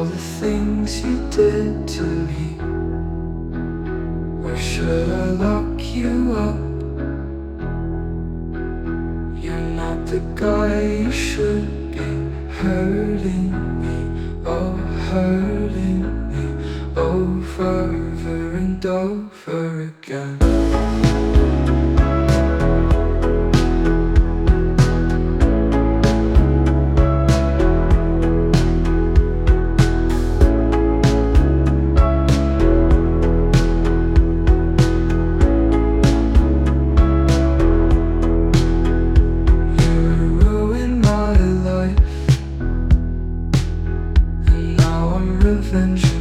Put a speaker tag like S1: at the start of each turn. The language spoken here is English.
S1: all the things you did to me. Where should I lock you up? You're not the guy you should be. Hurting me, oh hurting me, over and over again. Revenge